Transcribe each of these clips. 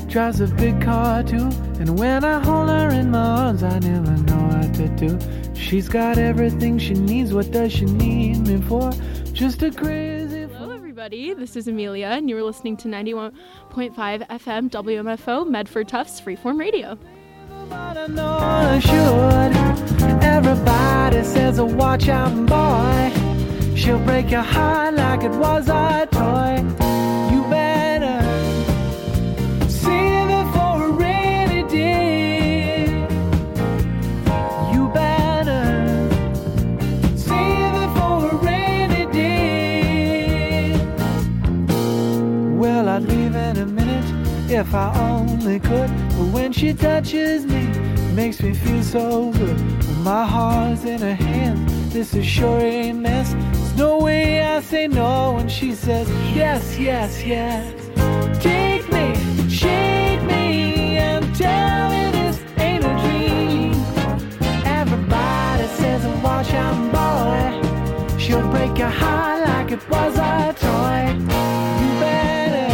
drives a big car too. And when I hold her in my arms, I never know what to do. She's got everything she needs. What does she need me for? Just a crazy... Hello everybody, this is Amelia and you're listening to 91.5 FM WMFO Medford Tufts Freeform Radio. But I know I should. Everybody says, oh, watch out, boy. She'll break your heart like it was a toy. You better save it for a rainy day. You better save it for a rainy day. Well, I'd leave in a minute if I only could. But when she touches me, it makes me feel so good. When my heart's in her hands, this is sure a mess. There's no way I say no when she says yes, yes, yes. Take me, shake me, and tell me this ain't a dream. Everybody says, watch out, boy. She'll break your heart like it was a toy. You better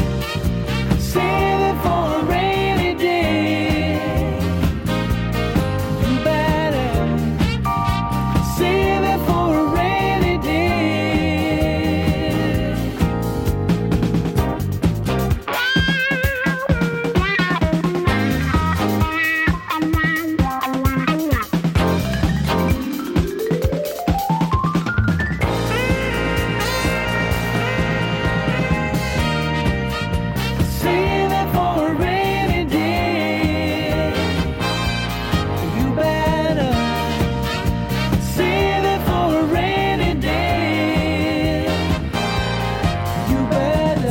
save it for a rainy day. You better save it for a rainy day. Save it for a rainy day. You better save it for a rainy day. You better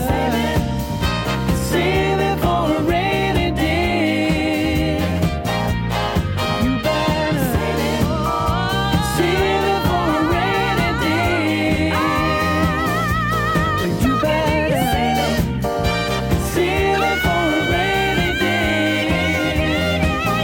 save it for a rainy day. You better save it for a rainy day. You better save it for a rainy day.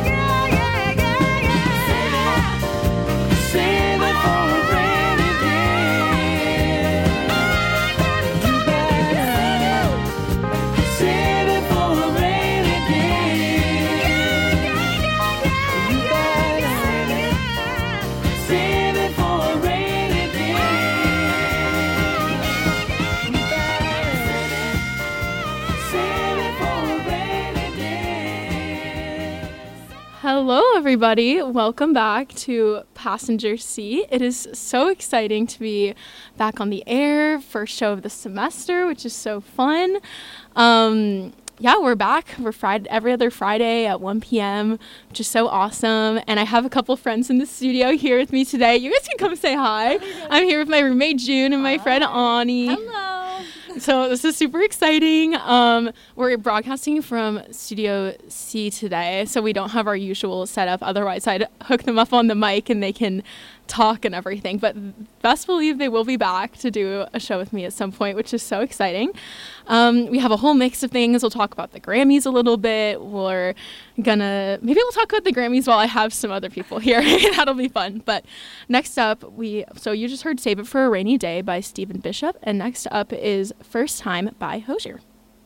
Save it for a rainy day. You better save it for a rainy day. You better save it for a rainy day. You better save it for a rainy day. Hello everybody, welcome back to Passenger Seat. It is so exciting to be back on the air, first show of the semester, which is so fun. Yeah, we're back. We're every other Friday at 1 p.m., which is so awesome. And I have a couple friends in the studio here with me today. You guys can come say hi. I'm here with my roommate June and my friend Ani. Hello. So this is super exciting. We're broadcasting from Studio C today, so we don't have our usual setup. Otherwise, I'd hook them up on the mic and they can talk and everything. But best believe they will be back to do a show with me at some point, which is so exciting. We have a whole mix of things. We'll talk about the Grammys a little bit. Maybe we'll talk about the Grammys while I have some other people here. That'll be fun. But next up, so you just heard Save It for a Rainy Day by Stephen Bishop. And next up is First Time by Hozier.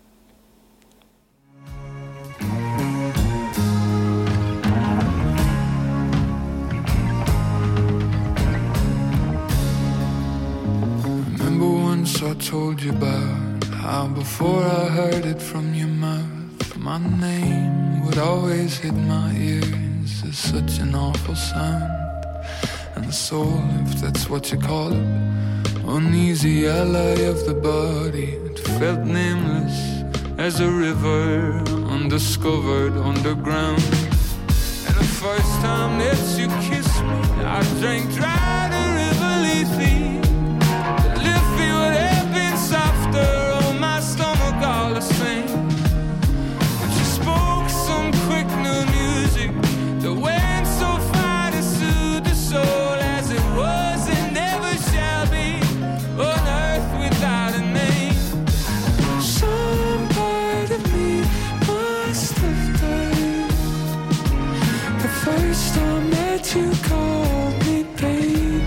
Remember once I told you about how before I heard it from your mouth, my name would always hit my ears as such an awful sound. And the soul, if that's what you call it, uneasy ally of the body, it felt nameless as a river undiscovered underground. And the first time that you kissed me, I drank dry the river Lethe. The Liffey would have been softer, oh my stomach all the same. But you spoke some quick new music that went so far to soothe the soul, as it was and never shall be on earth without a name. Some part of me must have died the first time that you called me baby.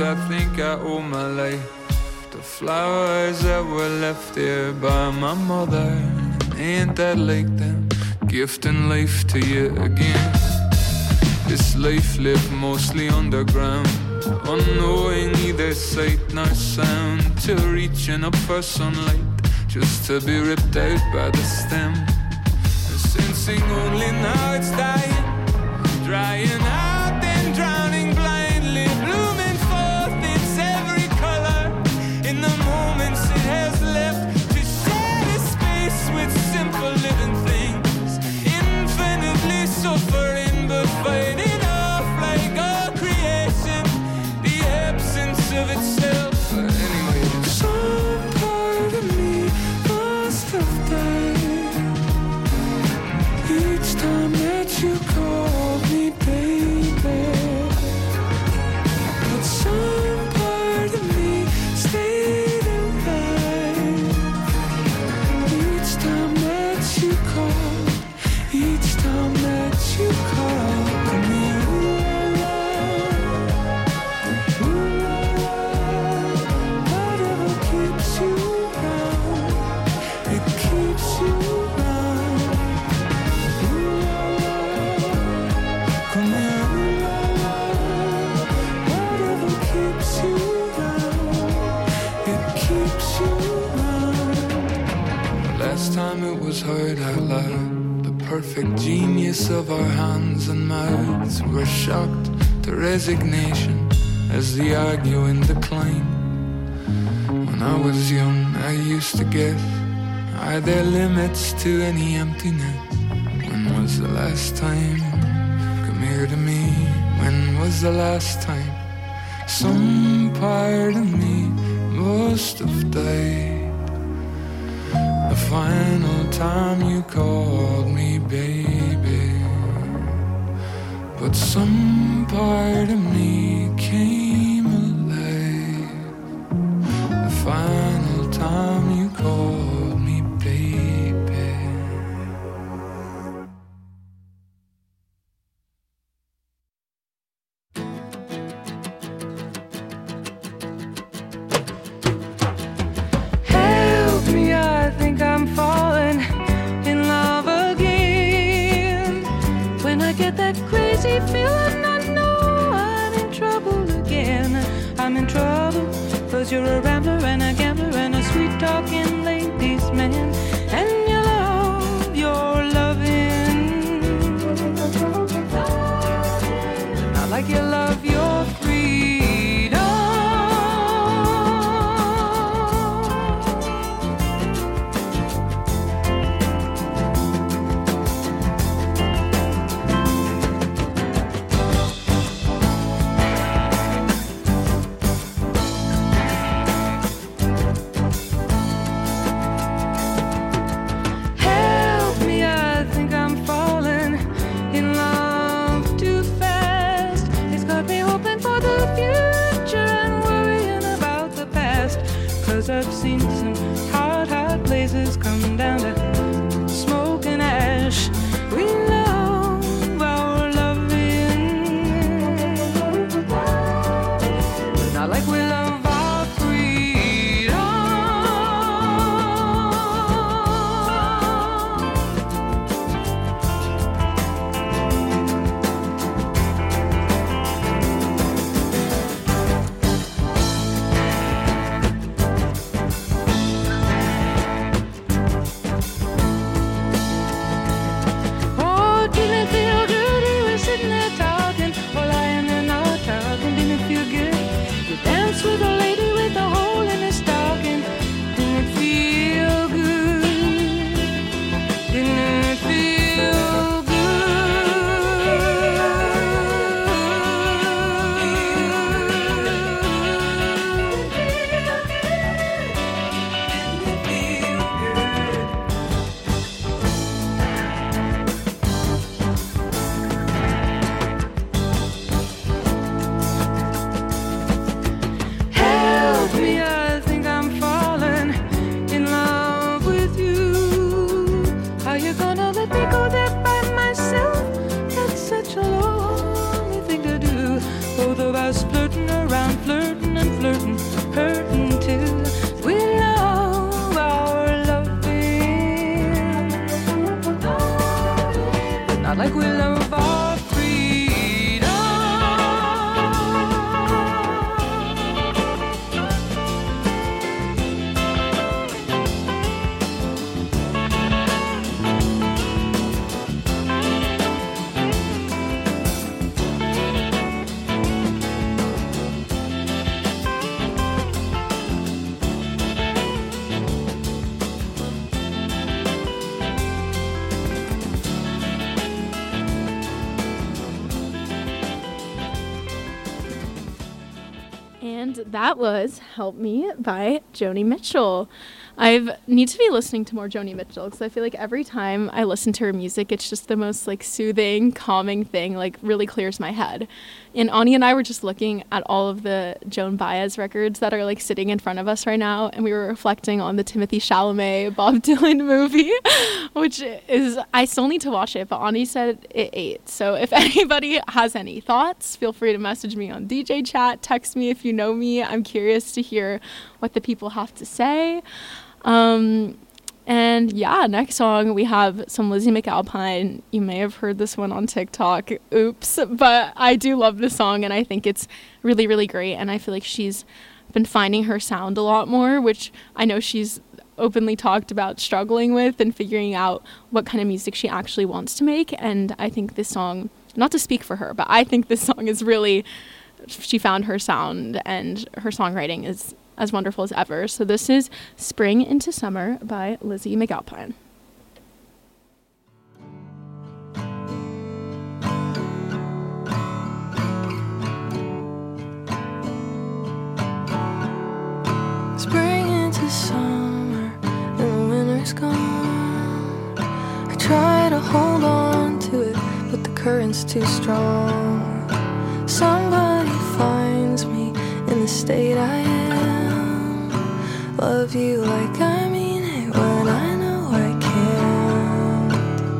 I think I owe my life. The flowers that were left here by my mother, ain't that like them, gifting life to you again? This life lived mostly underground, unknowing either sight nor sound, till reaching up for sunlight, just to be ripped out by the stem. Sensing only now it's dying, drying out and drowning blindly, blooming forth its every color in the moments it has left to share the space with simple living things, infinitely suffering but fighting off like all creation, the absence of itself. But anyway, some part of me must have died each time that you called me baby, but some part of me stayed alive each time that you called, each time that you called me. Whatever keeps you around, it keeps you around. Come here, whatever keeps you around, it keeps you around. Last time it was heard out loud, the perfect genius of our hands and mouths were shocked to resignation as the arguing declined. When I was young, I used to guess, are there limits to any emptiness? When was the last time? Come here to me. When was the last time? Some part of me must have died the final time you called me baby, but some part of me came alive the final time you called me baby. Help me, I think I'm falling in love again. When I get that crazy feeling, I know I'm in trouble again. I'm in trouble, 'cause you're a rambler and a gambler and a sweet-talking ladies' man, and you love your loving, not like you love your freedom. Help me, I think I'm falling in love too fast. It's got me hoping for the future and worrying about the past, 'cause I've seen some hot, hot places come down to smoke and ash. We love our loving, not like we love our freedom. Oh, didn't it feel good? We were sitting there talking, or lying there not talking. Didn't it feel good? You danced with a lady with a hole in her stocking. Didn't it feel good? Didn't it feel good? And that was Help Me by Joni Mitchell. I need to be listening to more Joni Mitchell because I feel like every time I listen to her music, it's just the most like soothing, calming thing, like really clears my head. And Ani and I were just looking at all of the Joan Baez records that are like sitting in front of us right now, and we were reflecting on the Timothée Chalamet Bob Dylan movie, which is, I still need to watch it, but Ani said it ate. So if anybody has any thoughts, feel free to message me on DJ chat, text me if you know me. I'm curious to hear what the people have to say. And yeah, next song we have some Lizzie McAlpine. You may have heard this one on TikTok. Oops. But I do love this song, and I think it's really, really great. And I feel like she's been finding her sound a lot more, which I know she's openly talked about struggling with and figuring out what kind of music she actually wants to make. And I think this song, not to speak for her, but I think this song is really, she found her sound, and her songwriting is as wonderful as ever. So this is Spring into Summer by Lizzie McAlpine. Spring into summer and the winter's gone. I try to hold on to it, but the current's too strong. Somebody finds me in the state I am. Love you like I mean it when I know I can't.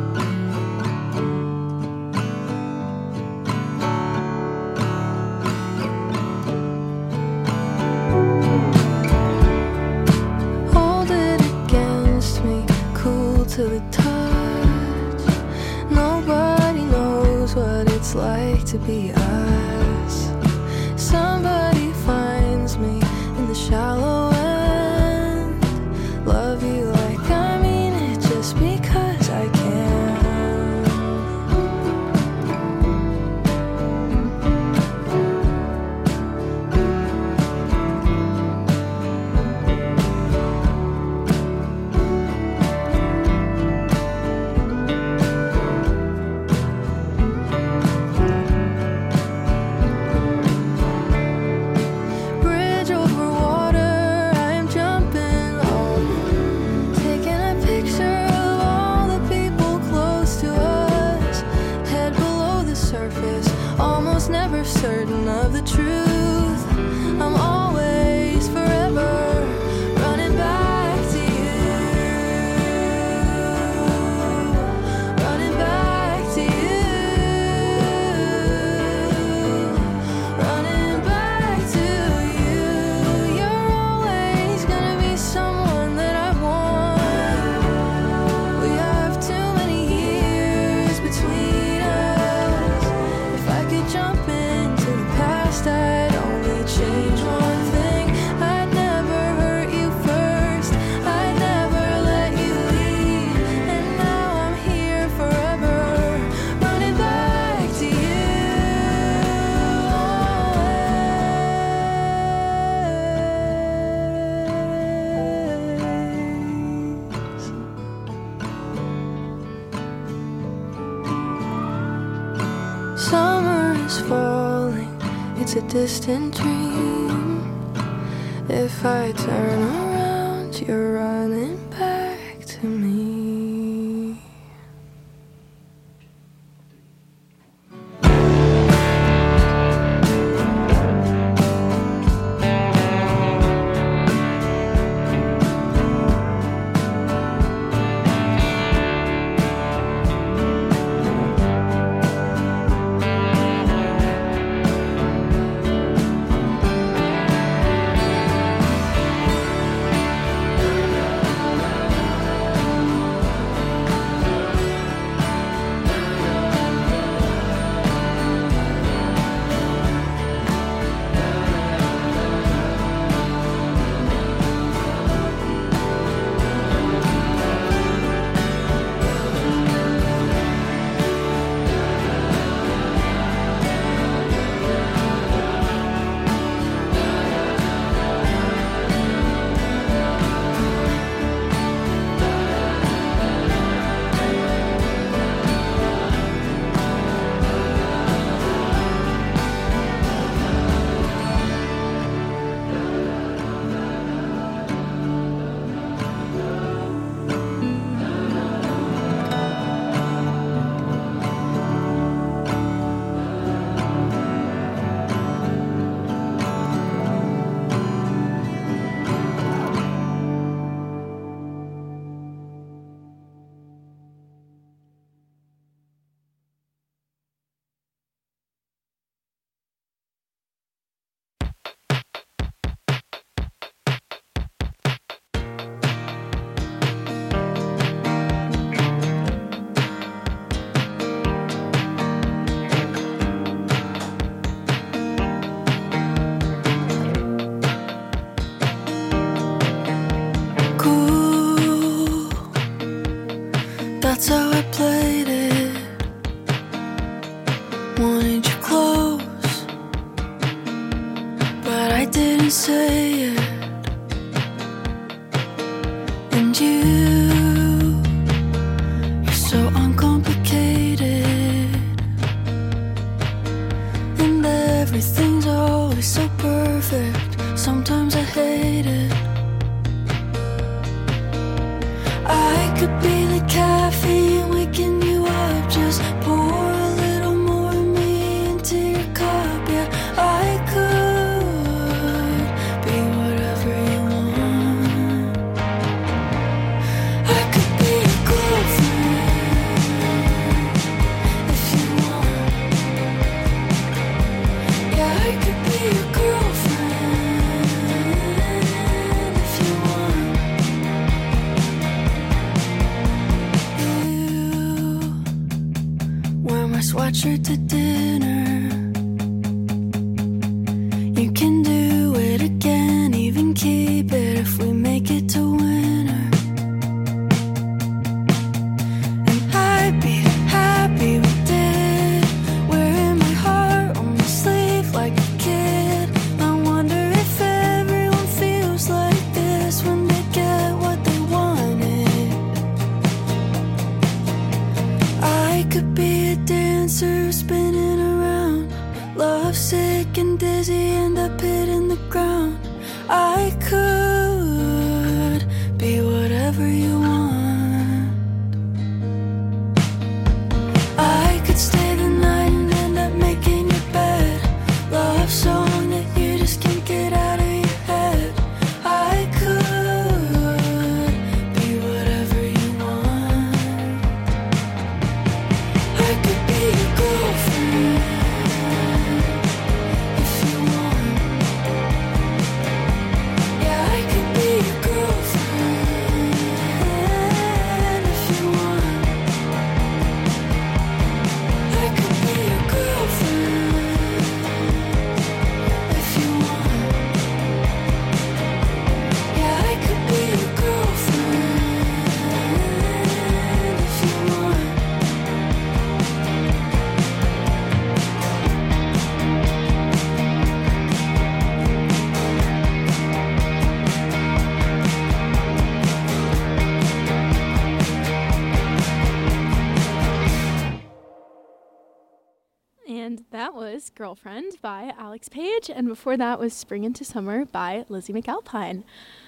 Hold it against me, cool to the touch. Nobody knows what it's like to be us. Somebody finds me in the shallow end. Love you like I mean it just because I can. Bridge over water, I am jumping on, taking a picture of all the people close to us. Head below the surface, almost never certain of the truth. I'm always forever running back to you, running back to you, running back to you. You're always gonna be someone that I want. We have too many years between us. If I could jump into the past, I'd only change one thing. I'd never hurt you first, I'd never let you leave. And now I'm here forever, running back to you always. Summer is falling, it's a distant dream. If I turn around, you're running back to me. didn't say it. And you're so uncomplicated. And everything's always so perfect. Sometimes I hate it. I could be the caffeine waking you up. Just pour a little more of me into your cup. Yeah, I could be whatever you want. I could be your girlfriend if you want. Yeah, I could be your girlfriend if you want. Wear my sweatshirt to dinner. You can do it again, even keep it if we make it to winter. And I'd be happy we did. Wearing my heart on my sleeve like a kid. I wonder if everyone feels like this when they get what they wanted. I could be a dancer spinning around, love sick and dizzy, end up hitting the ground. I could be whatever you want. I could stay the night and end up making your bed. Love song that you just can't get out of your head. I could be whatever you want. I could be your girlfriend if you want. Yeah, I could be your girlfriend if you want. I could be your girlfriend if you want. Yeah, I could be your girlfriend if you want. And that was Girlfriend by Alex Page. And before that was Spring into Summer by Lizzie McAlpine.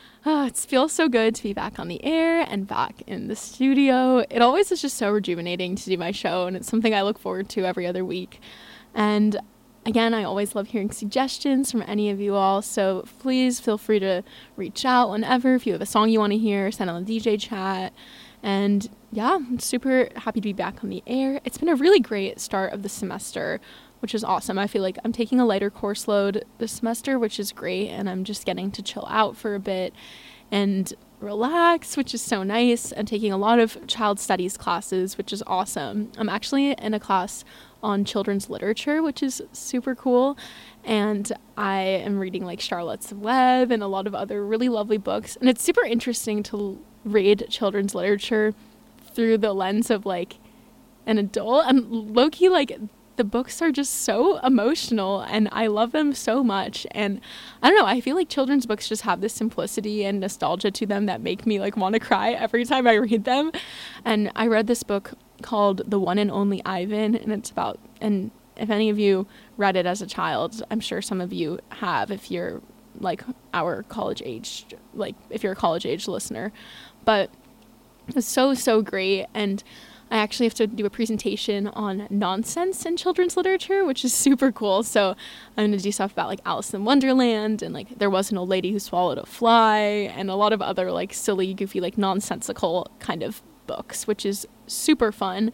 It feels so good to be back on the air and back in the studio. It always is just so rejuvenating to do my show, and it's something I look forward to every other week. And again, I always love hearing suggestions from any of you all, so please feel free to reach out whenever. If you have a song you want to hear, send on the DJ chat. And yeah, I'm super happy to be back on the air. It's been a really great start of the semester, which is awesome. I feel like I'm taking a lighter course load this semester, which is great, and I'm just getting to chill out for a bit and relax, which is so nice. I'm taking a lot of child studies classes, which is awesome. I'm actually in a class on children's literature, which is super cool, and I am reading like Charlotte's Web and a lot of other really lovely books, and it's super interesting to read children's literature through the lens of like an adult, and low-key like the books are just so emotional and I love them so much. And I don't know, I feel like children's books just have this simplicity and nostalgia to them that make me like want to cry every time I read them. And I read this book called The One and Only Ivan, and it's about, and if any of you read it as a child, I'm sure some of you have if you're like our college age, like if you're a college age listener. But it's so great, and I actually have to do a presentation on nonsense in children's literature, which is super cool. So I'm going to do stuff about like Alice in Wonderland, and like There Was an Old Lady Who Swallowed a Fly, and a lot of other like silly, goofy, like nonsensical kind of books, which is super fun.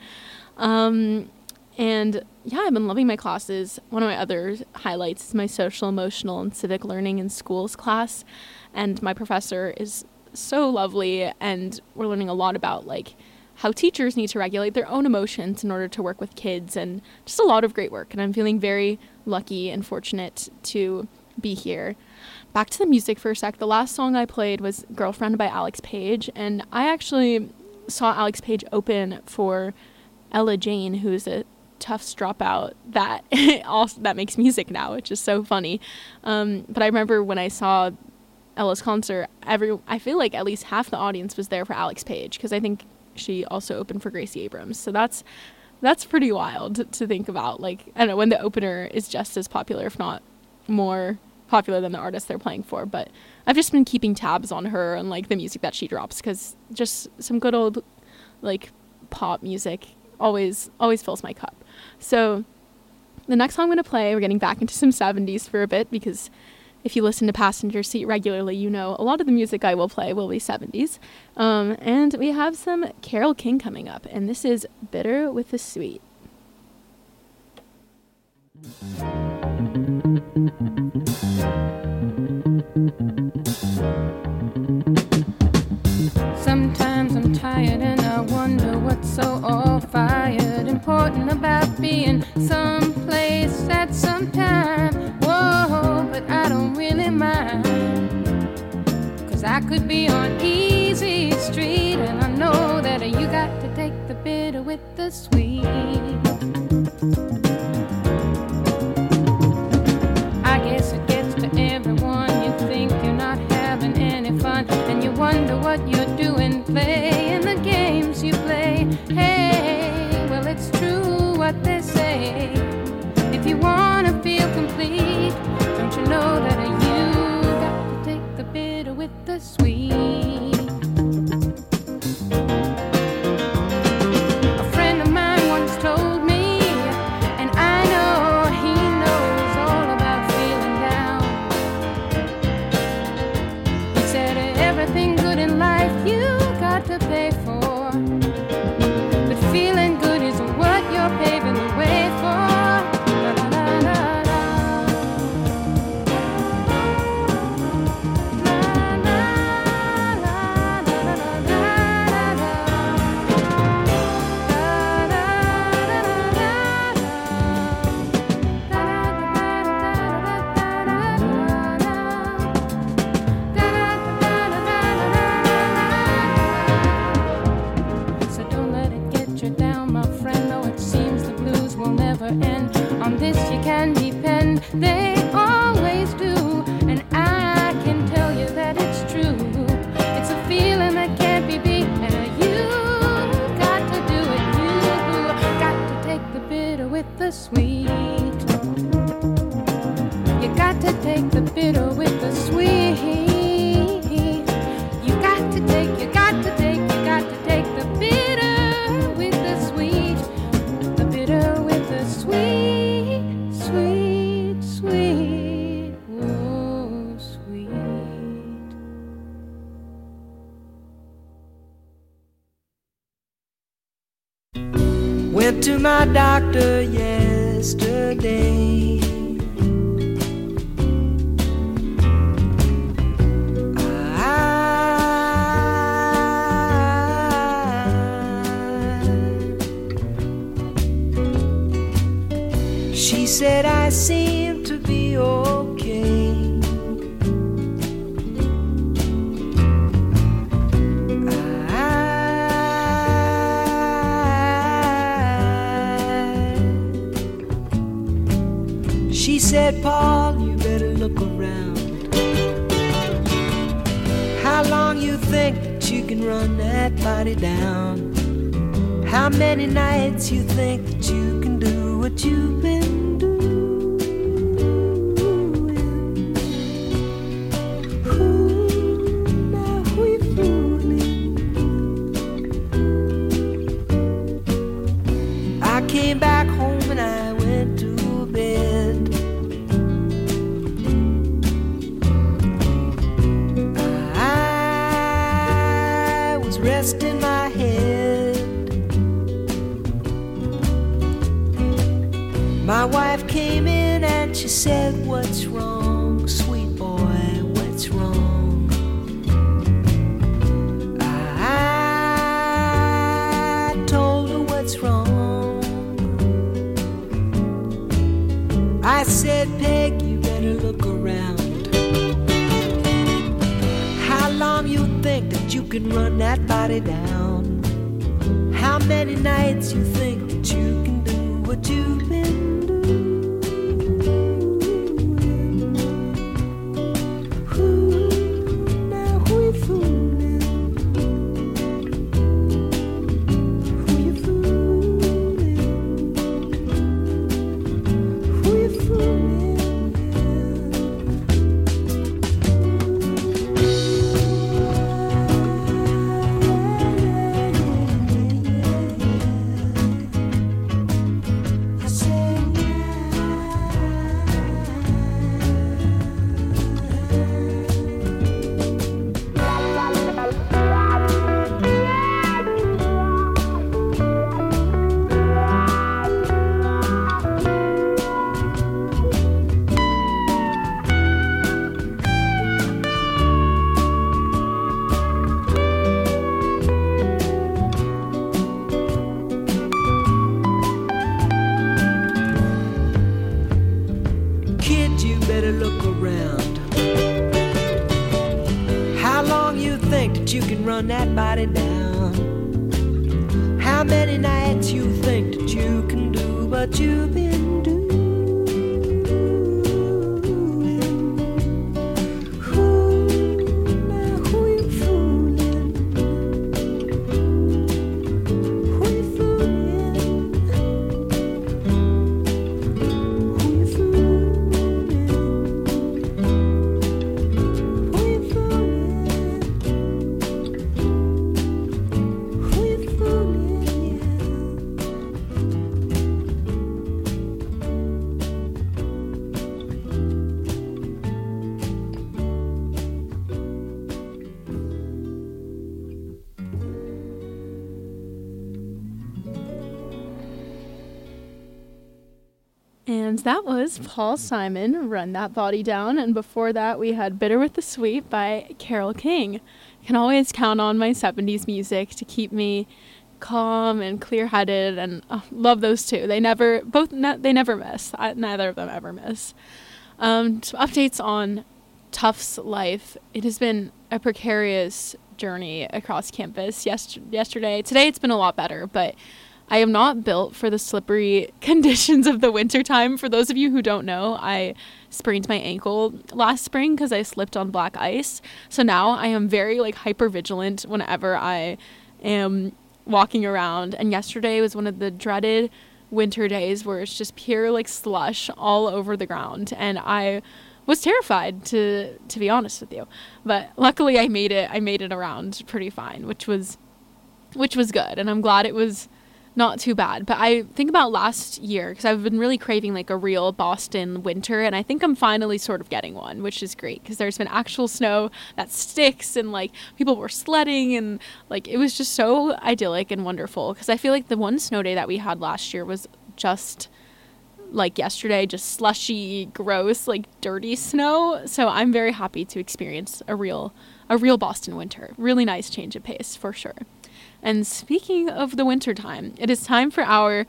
And yeah, I've been loving my classes. One of my other highlights is my social, emotional, and civic learning in schools class. And my professor is so lovely, and we're learning a lot about like how teachers need to regulate their own emotions in order to work with kids, and just a lot of great work. And I'm feeling very lucky and fortunate to be here. Back to the music for a sec. The last song I played was Girlfriend by Alex Page, and I actually saw Alex Page open for Ella Jane, who's a Tufts dropout that makes music now, which is so funny. But I remember when I saw Ella's concert, I feel like at least half the audience was there for Alex Page, because I think she also opened for Gracie Abrams. So that's pretty wild to think about. Like, I don't know, when the opener is just as popular, if not more popular than the artist they're playing for. But I've just been keeping tabs on her and like the music that she drops, because just some good old like pop music always fills my cup. So the next song I'm going to play, we're getting back into some 70s for a bit, because if you listen to Passenger Seat regularly, you know a lot of the music I will play will be 70s. And we have some Carole King coming up, and this is Bitter with the Sweet. Sometimes I'm tired and I wonder what's so all-fired important about being someplace at some time. Whoa, but I don't really mind, 'cause I could be on easy street, and I know that you got to take the bitter with the sweet. I guess it gets to everyone. You think you're not having any fun, and you wonder what you're doing, playing the games you play. Hey, well, it's true what they say. If you want to feel complete, don't you know that you got to take the bitter with the sweet. A friend of mine once told me, and I know he knows all about feeling down. He said everything good in life you got to pay for, but feeling good is what you're paving the way for. They always do, and I can tell you that it's true. It's a feeling that can't be beat, and you got to do it. You got to take the bitter with the sweet. You got to take the bitter with the sweet. You got to take the bitter with the sweet. The bitter with the sweet, sweet, sweet, oh sweet. Went to my doctor yesterday. She said I seem to be okay. She said, Paul, you better look around. How long you think that you can run that body down? How many nights you think that you can do what you've been doing? Ooh, now we fooling. I came back home and I went to bed. I was resting my head. My wife came in and she said, what's wrong, sweet boy, what's wrong? I told her what's wrong. I said, Peg, you better look around. How long you think that you can run that body down? How many nights you think that you can do what you've been doing. Ooh, now who you fooling? Who you fooling? Who you fooling? Kid, you better look around. How long you think that you can run that body down? How many nights you think that you can do what you've been doing? Who, now who you fooling? Who you fooling? Who you fooling? Who you fooling? Who you fooling? And that was Paul Simon, Run That Body Down. And before that, we had Bitter with the Sweet by Carole King. You can always count on my 70s music to keep me calm and clear-headed, and love those two. They never miss. Neither of them ever miss. Some updates on Tufts life. It has been a precarious journey across campus. Today it's been a lot better, but I am not built for the slippery conditions of the wintertime. For those of you who don't know, I sprained my ankle last spring because I slipped on black ice. So now I am very hyper vigilant whenever I am walking around. And yesterday was one of the dreaded winter days where it's just pure slush all over the ground. And I was terrified, to be honest with you. But luckily I made it around pretty fine, which was good. And I'm glad it was not too bad. But I think about last year, because I've been really craving a real Boston winter, and I think I'm finally sort of getting one, which is great, because there's been actual snow that sticks, and people were sledding, and it was just so idyllic and wonderful. Because I feel like the one snow day that we had last year was just yesterday, just slushy, gross, dirty snow. So I'm very happy to experience a real Boston winter. Really nice change of pace for sure. And speaking of the winter time, it is time for our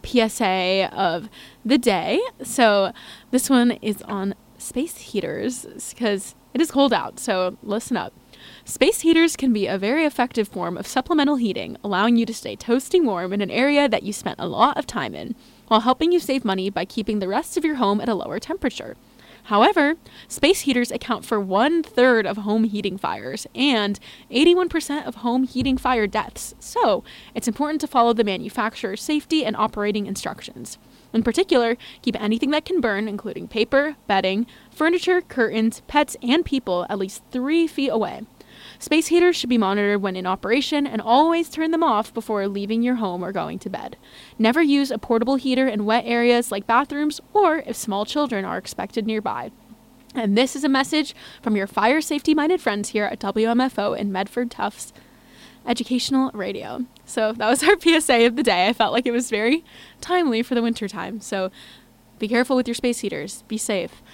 PSA of the day. So this one is on space heaters, because it is cold out, so listen up. Space heaters can be a very effective form of supplemental heating, allowing you to stay toasting warm in an area that you spent a lot of time in, while helping you save money by keeping the rest of your home at a lower temperature. However, space heaters account for 1/3 of home heating fires and 81% of home heating fire deaths, so it's important to follow the manufacturer's safety and operating instructions. In particular, keep anything that can burn, including paper, bedding, furniture, curtains, pets, and people, at least 3 feet away. Space heaters should be monitored when in operation, and always turn them off before leaving your home or going to bed. Never use a portable heater in wet areas like bathrooms or if small children are expected nearby. And this is a message from your fire safety-minded friends here at WMFO in Medford Tufts Educational Radio. So that was our PSA of the day. I felt like it was very timely for the winter time. So be careful with your space heaters. Be safe.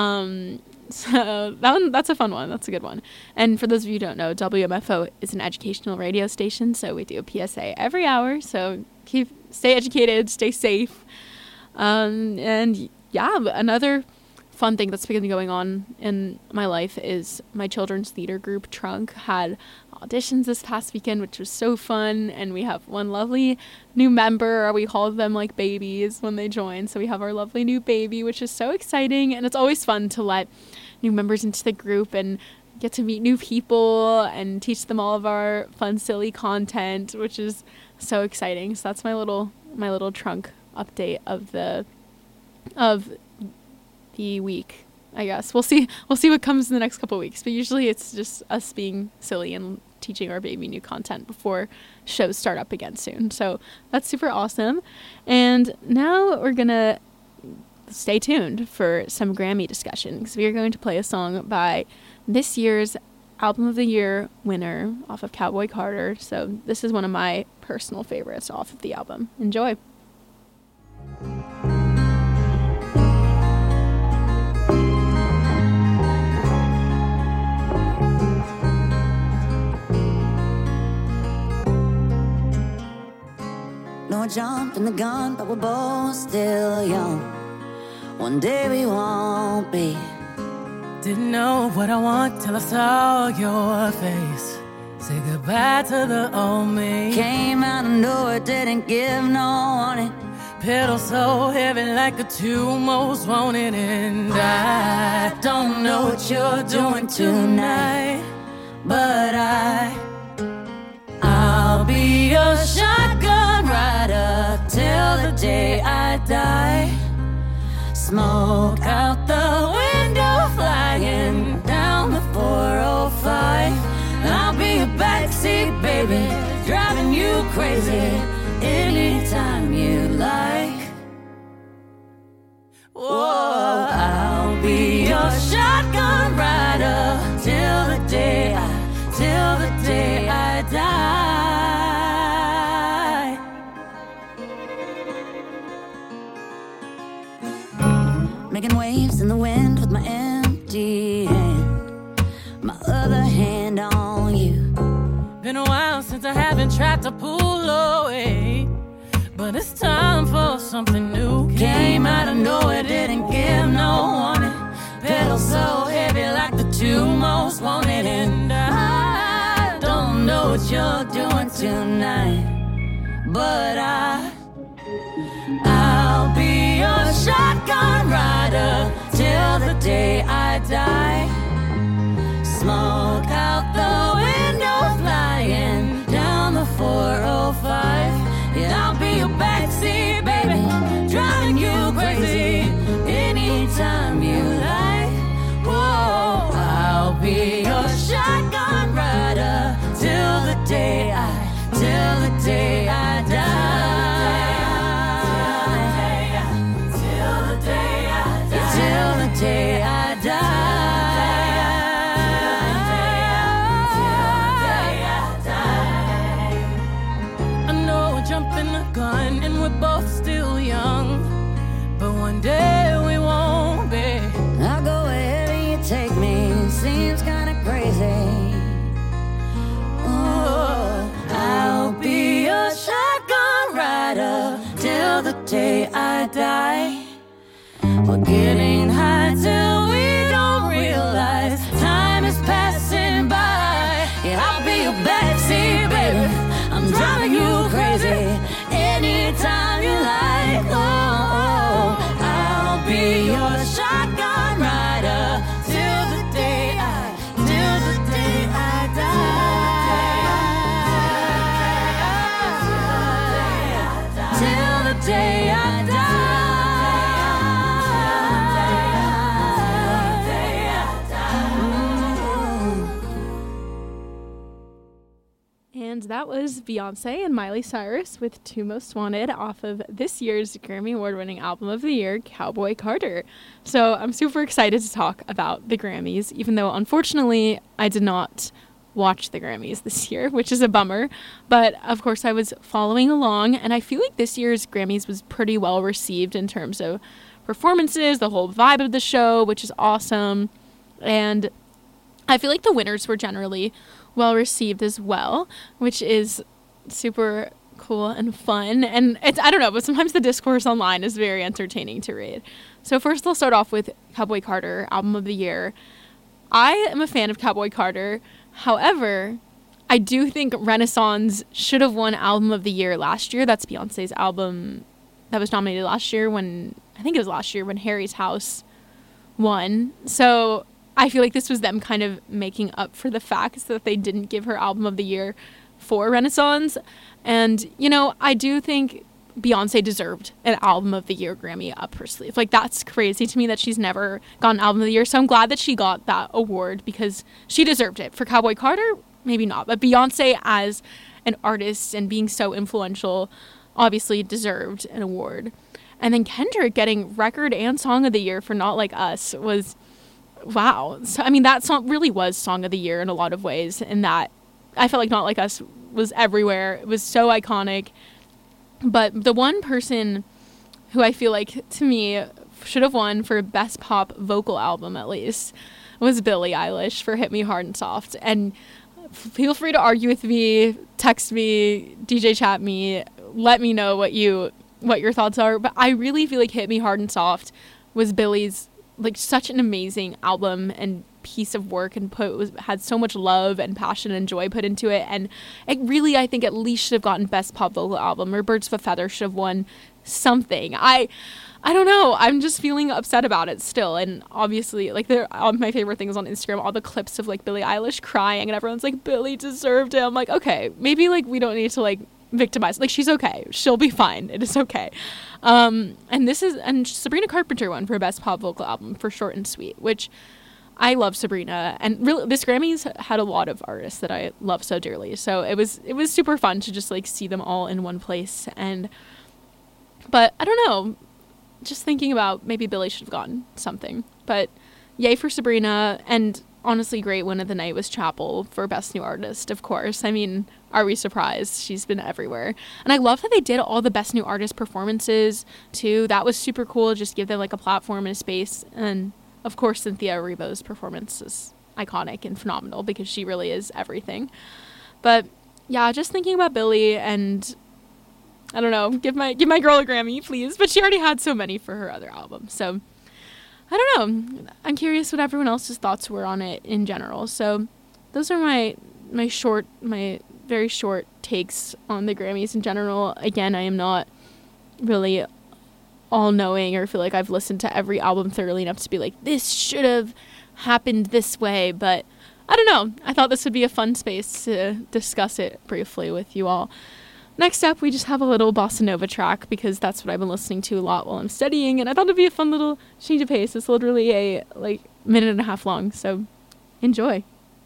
So that's a fun one. That's a good one. And for those of you who don't know, WMFO is an educational radio station, so we do a PSA every hour. So stay educated, stay safe. And yeah, another fun thing that's been going on in my life is my children's theater group, Trunk, had auditions this past weekend, which was so fun. And we have one lovely new member. We call them like babies when they join. So we have our lovely new baby, which is so exciting. And it's always fun to let new members into the group and get to meet new people and teach them all of our fun, silly content, which is so exciting. So that's my little Trunk update of the week, I guess. We'll see what comes in the next couple of weeks, but usually it's just us being silly and teaching our baby new content before shows start up again soon. So that's super awesome. And now we're gonna stay tuned for some Grammy discussion, because we are going to play a song by this year's Album of the Year winner off of Cowboy Carter. So this is one of my personal favorites off of the album. Enjoy. No jump in the gun, but we're both still young. One day we won't be. Didn't know what I want till I saw your face. Say goodbye to the old me. Came out of nowhere, didn't give no warning. Pedal so heavy like the two most wanted. And I don't know what you're doing tonight, but I'll be your shotgun rider till the day I die. Smoke out the window, flying down the 405. And I'll be a backseat baby, driving you crazy anytime you like. Whoa, I'll be your shotgun rider till the day I die. Making waves in the wind with my empty hand, my other hand on you. Been a while since I haven't tried to pull away, but it's time for something new. Came out of nowhere, didn't give no warning. Pedal so heavy like the two most wanted. And I don't know what you're doing tonight, but I'll be your shotgun rider till the day I die. Smoke out the window, flying down the 405. Yeah, I'll be your backseat baby, driving you crazy anytime you like. Whoa, I'll be your shotgun rider till the day I die. Till the day I die. Till the day I die. I know we're jumping the gun and we're both still young, but one day we won't be. I'll go wherever you take me, seems kinda crazy. Oh, I'll be your shotgun rider till the day I die. We're getting high till we don't realize time is passing by. Yeah, I'll be your backseat baby, I'm driving you crazy anytime you like. Oh, I'll be your shotgun rider till the day I die. Till the day I die. And that was Beyonce and Miley Cyrus with Two Most Wanted off of this year's Grammy Award-winning Album of the Year, Cowboy Carter. So I'm super excited to talk about the Grammys, even though unfortunately I did not watch the Grammys this year, which is a bummer. But of course I was following along, and I feel like this year's Grammys was pretty well received in terms of performances, the whole vibe of the show, which is awesome. And I feel like the winners were generally well received as well, which is super cool and fun. And it's, I don't know, but sometimes the discourse online is very entertaining to read. So first I'll start off with Cowboy Carter, Album of the Year. I am a fan of Cowboy Carter. However, I do think Renaissance should have won Album of the Year last year. That's Beyonce's album that was nominated last year when Harry's House won. So I feel like this was them kind of making up for the fact that they didn't give her Album of the Year for Renaissance. And, you know, I do think Beyonce deserved an Album of the Year Grammy up her sleeve. Like, that's crazy to me that she's never gotten Album of the Year. So I'm glad that she got that award because she deserved it. For Cowboy Carter, maybe not. But Beyonce as an artist and being so influential obviously deserved an award. And then Kendrick getting Record and Song of the Year for Not Like Us was, wow. So, I mean, that song really was Song of the Year in a lot of ways, in that I felt like Not Like Us was everywhere. It was so iconic. But the one person who I feel like, to me, should have won for Best Pop Vocal Album, at least, was Billie Eilish for Hit Me Hard and Soft. And feel free to argue with me, text me, DJ chat me, let me know what your thoughts are. But I really feel like Hit Me Hard and Soft was Billie's, like, such an amazing album and piece of work, and had so much love and passion and joy put into it. And it really, I think, at least should have gotten Best Pop Vocal Album, or Birds of a Feather should have won something. I don't know. I'm just feeling upset about it still. And obviously, like, all my favorite things on Instagram, all the clips of, like, Billie Eilish crying and everyone's like, Billie deserved it. I'm like, okay, maybe, like, we don't need to, like, victimize. Like, she's okay. She'll be fine. It is okay. And Sabrina Carpenter won for Best Pop Vocal Album for Short and Sweet, which I love Sabrina. And really, this Grammys had a lot of artists that I love so dearly. So it was super fun to just, like, see them all in one place. But I don't know. Just thinking about maybe Billie should have gotten something. But yay for Sabrina. And honestly, great win of the night was Chapel for Best New Artist, of course. I mean, are we surprised? She's been everywhere. And I love that they did all the Best New Artist performances, too. That was super cool. Just give them, like, a platform and a space. And, of course, Cynthia Erivo's performance is iconic and phenomenal because she really is everything. But, yeah, just thinking about Billie, and I don't know, give my girl a Grammy, please. But she already had so many for her other album. So, I don't know. I'm curious what everyone else's thoughts were on it in general. So, those are my very short takes on the Grammys in general. Again, I am not really all-knowing or feel like I've listened to every album thoroughly enough to be like, this should have happened this way. But I don't know. I thought this would be a fun space to discuss it briefly with you all. Next up, we just have a little bossa nova track because that's what I've been listening to a lot while I'm studying, and I thought it'd be a fun little change of pace. It's literally a minute and a half long, so enjoy.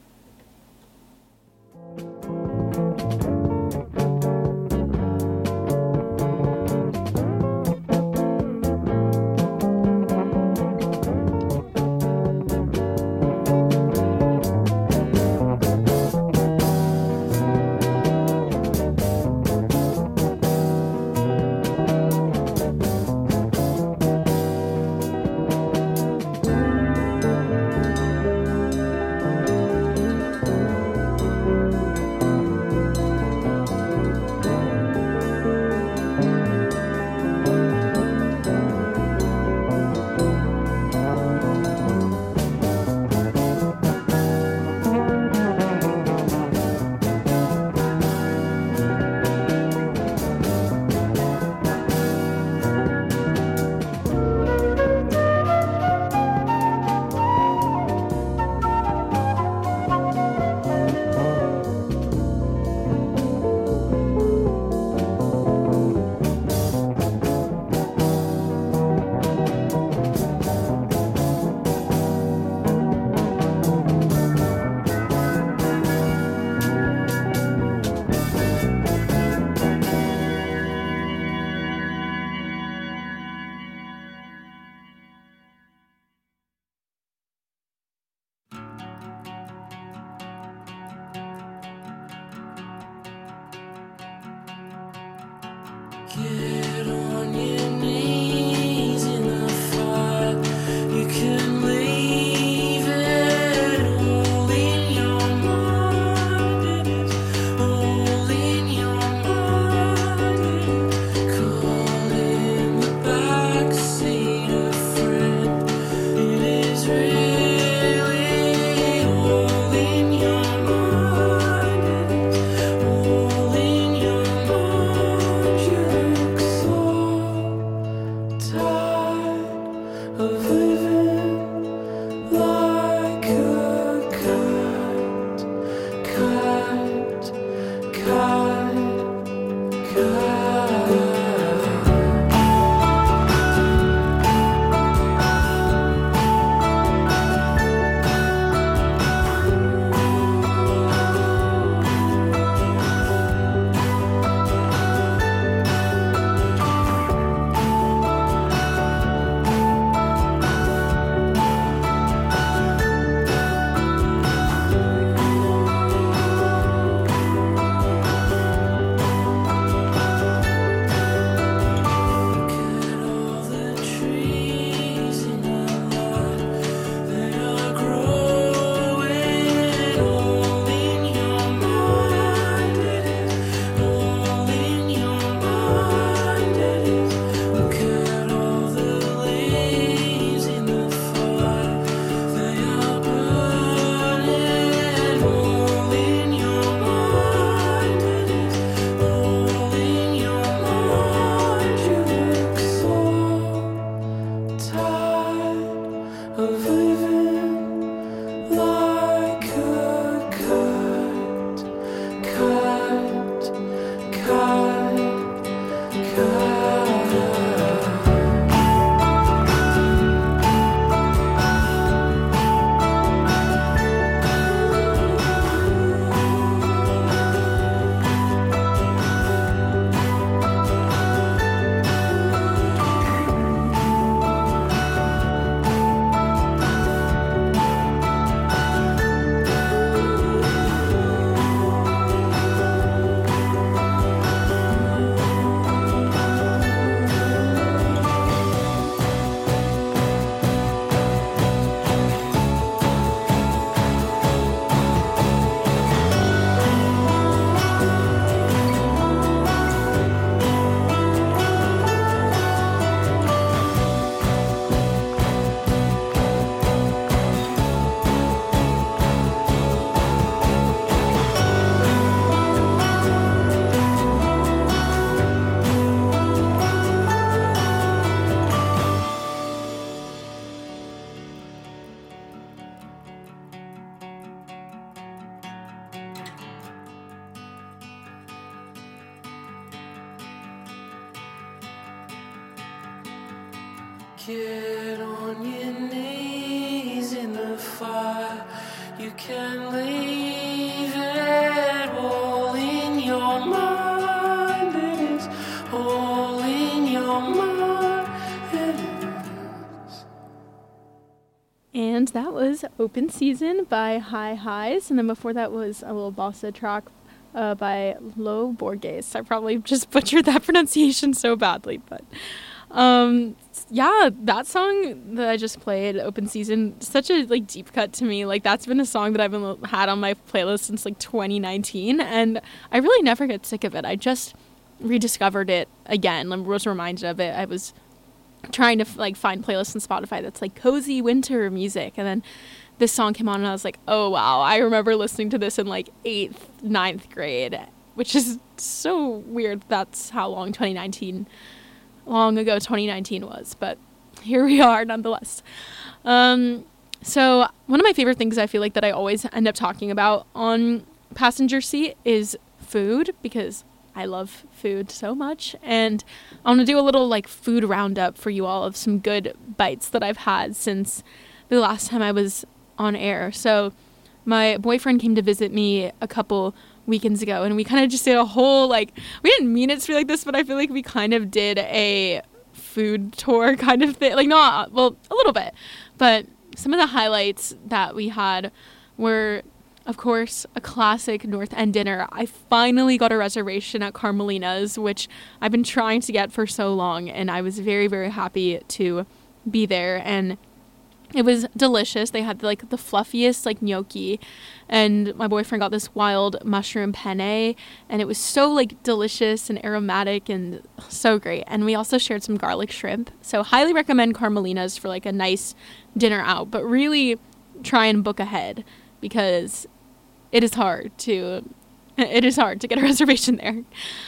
Get on your knees in the fire. You can leave it all in your mind. It's all in your mind. Get on your knees in the fire. You can leave it all in your mind. It is all in your mind. And that was Open Season by High Highs. And then before that was a little bossa track by Lo Borges. I probably just butchered that pronunciation so badly, but yeah, that song that I just played, Open Season, such a like deep cut to me. Like that's been a song that I've had on my playlist since like 2019, and I really never get sick of it. I just rediscovered it again. I was reminded of it. I was trying to like find playlists on Spotify that's like cozy winter music, and then this song came on and I was like, oh wow, I remember listening to this in like 8th, 9th grade, which is so weird. That's how long ago 2019 was, but here we are nonetheless. So one of my favorite things I feel like that I always end up talking about on Passenger Seat is food, because I love food so much, and I want to do a little like food roundup for you all of some good bites that I've had since the last time I was on air. So my boyfriend came to visit me a couple weekends ago, and we kind of just did a whole like, we didn't mean it to be like this, but I feel like we kind of did a food tour kind of thing, like not, well, a little bit, but some of the highlights that we had were, of course, a classic North End dinner. I finally got a reservation at Carmelina's, which I've been trying to get for so long, and I was very, very happy to be there, and it was delicious. They had like the fluffiest like gnocchi, and my boyfriend got this wild mushroom penne, and it was so like delicious and aromatic and so great. And we also shared some garlic shrimp. So highly recommend Carmelina's for like a nice dinner out, but really try and book ahead, because it is hard to get a reservation there.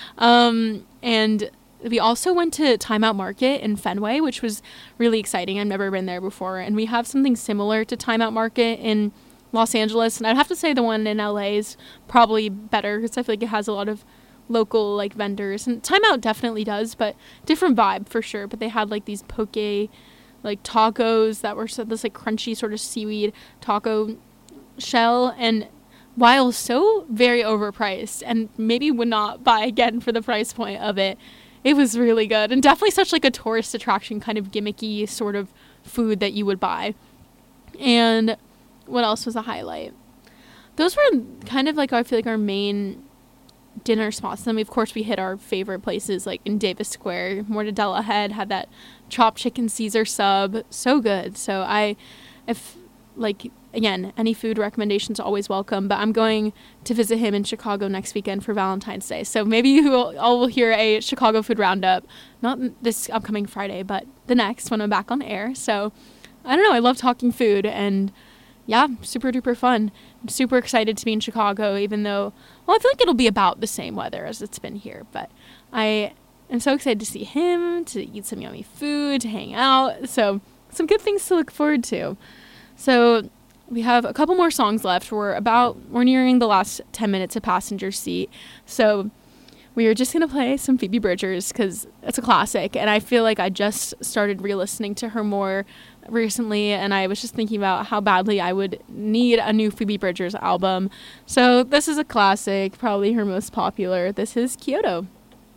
And we also went to Time Out Market in Fenway, which was really exciting. I've never been there before. And we have something similar to Time Out Market in Los Angeles. And I'd have to say the one in LA is probably better, because I feel like it has a lot of local like vendors. And Time Out definitely does, but different vibe for sure. But they had like these poke like tacos that were this like crunchy sort of seaweed taco shell, and while so very overpriced and maybe would not buy again for the price point of it, it was really good, and definitely such like a tourist attraction kind of gimmicky sort of food that you would buy. And what else was a highlight? Those were kind of like, I feel like, our main dinner spots. Then of course we hit our favorite places like in Davis Square. Mortadella Head had that chopped chicken Caesar sub, so good. So if like, again, any food recommendations always welcome, but I'm going to visit him in Chicago next weekend for Valentine's Day. So maybe you all will hear a Chicago food roundup, not this upcoming Friday, but the next when I'm back on air. So I don't know, I love talking food, and yeah, super duper fun. I'm super excited to be in Chicago, even though, well, I feel like it'll be about the same weather as it's been here, but I am so excited to see him, to eat some yummy food, to hang out. So some good things to look forward to. So we have a couple more songs left. We're nearing the last 10 minutes of Passenger Seat. So we are just going to play some Phoebe Bridgers, because it's a classic. And I feel like I just started re-listening to her more recently. And I was just thinking about how badly I would need a new Phoebe Bridgers album. So this is a classic, probably her most popular. This is Kyoto.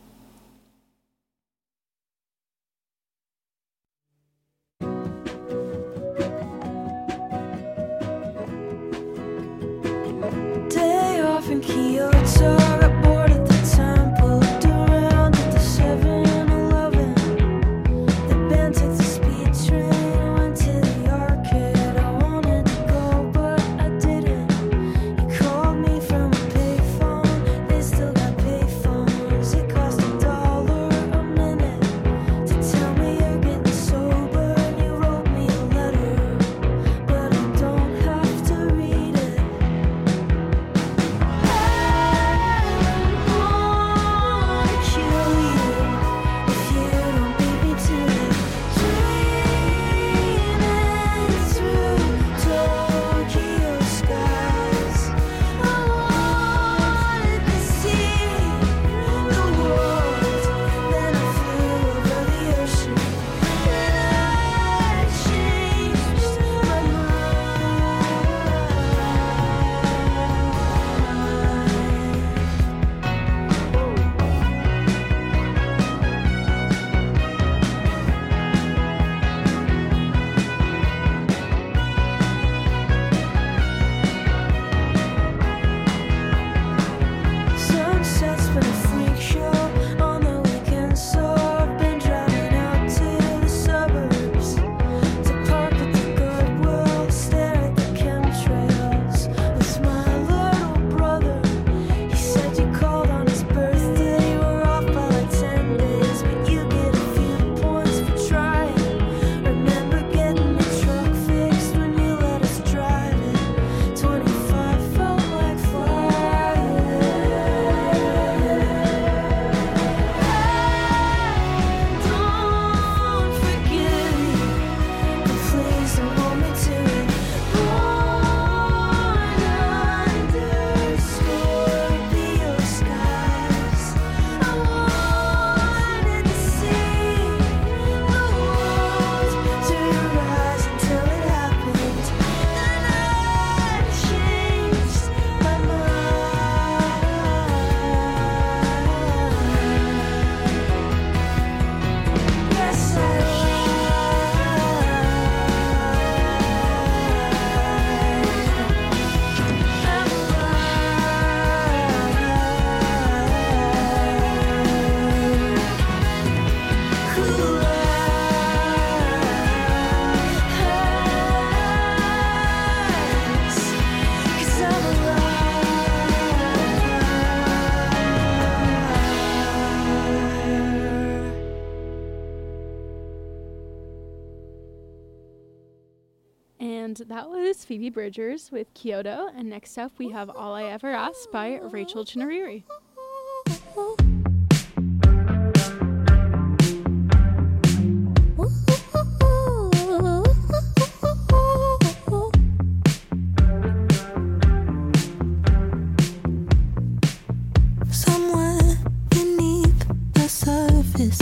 In Kyoto, got bored at the temple, looked around at the 7-Eleven. The band took the speed train, went to the arcade. I wanted to go, but I didn't. You called me from a payphone, they still got payphones. It cost $1 a minute to tell me you're getting sober, and you wrote me a letter, but I don't have to read it. that was Phoebe Bridgers with Kyoto. And next up, we have All I Ever Asked by Rachel Chinariri. Somewhere beneath the surface,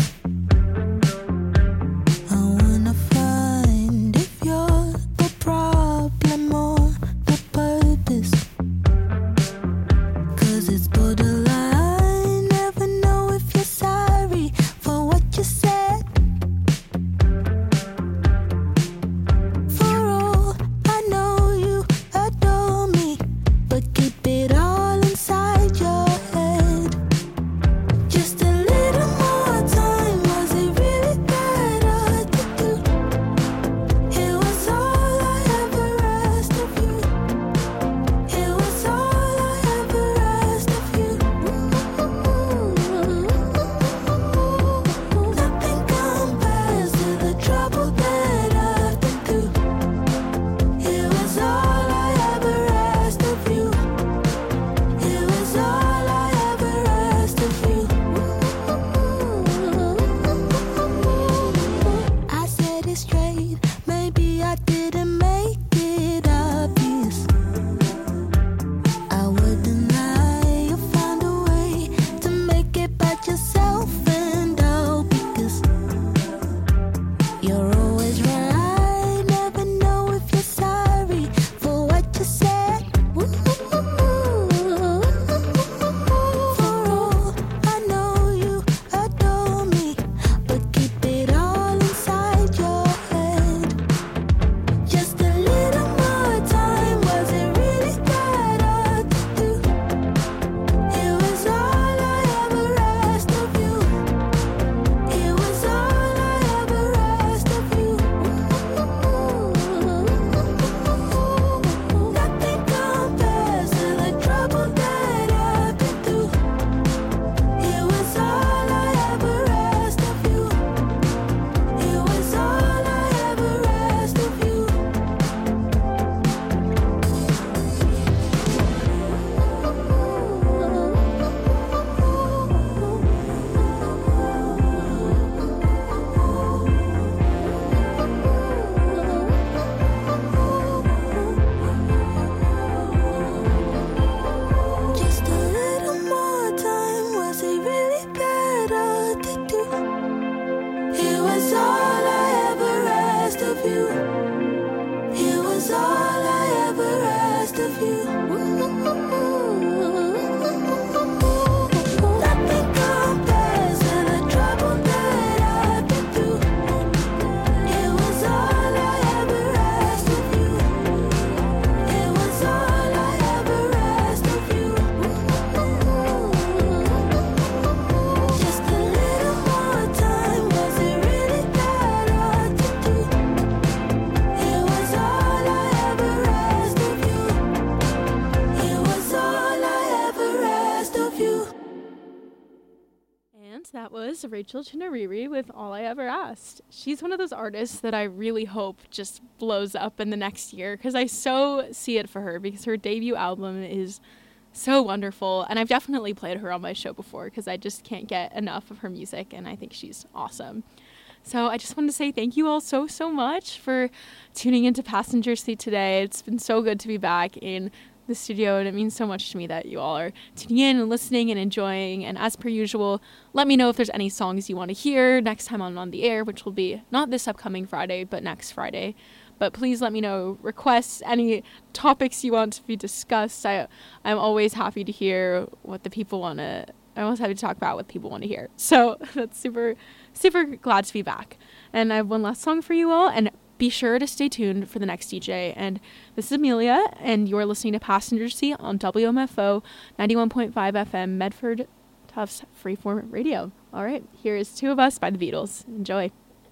That was Rachel Chinariri with All I Ever Asked. She's one of those artists that I really hope just blows up in the next year because I so see it for her because her debut album is so wonderful. And I've definitely played her on my show before because I just can't get enough of her music and I think she's awesome. So I just wanted to say thank you all so much for tuning into Passenger Seat today. It's been so good to be back in the studio, and it means so much to me that you all are tuning in and listening and enjoying. And as per usual, let me know if there's any songs you want to hear next time I'm on the air, which will be not this upcoming Friday, but next Friday. But please let me know requests, any topics you want to be discussed. I'm always happy to hear what the people want to, I'm always happy to talk about what people want to hear. So that's super glad to be back. And I have one last song for you all, and be sure to stay tuned for the next DJ. And this is Amelia, and you're listening to Passenger Seat on WMFO 91.5 FM, Medford Tufts Freeform Radio. All right, here is Two of Us by the Beatles. Enjoy.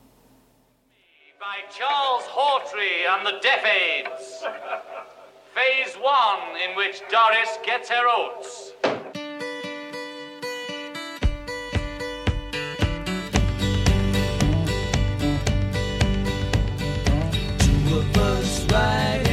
By Charles Hawtrey and the Deaf Aids. Phase 1, in which Doris gets her oats. Two of us riding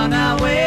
on our way.